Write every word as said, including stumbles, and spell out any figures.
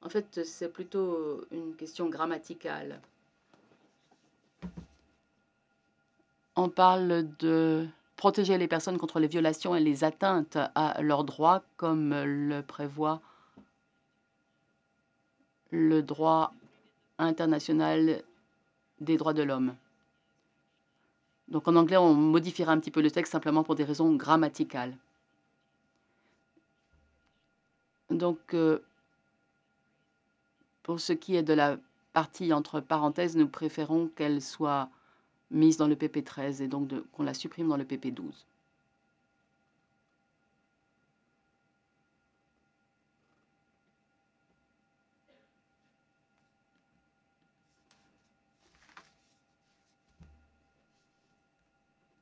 En fait, c'est plutôt une question grammaticale. On parle de protéger les personnes contre les violations et les atteintes à leurs droits, comme le prévoit le droit international des droits de l'homme. Donc en anglais, on modifiera un petit peu le texte simplement pour des raisons grammaticales. Donc, euh, pour ce qui est de la partie entre parenthèses, nous préférons qu'elle soit mise dans le P P treize et donc qu'on la supprime dans le P P douze.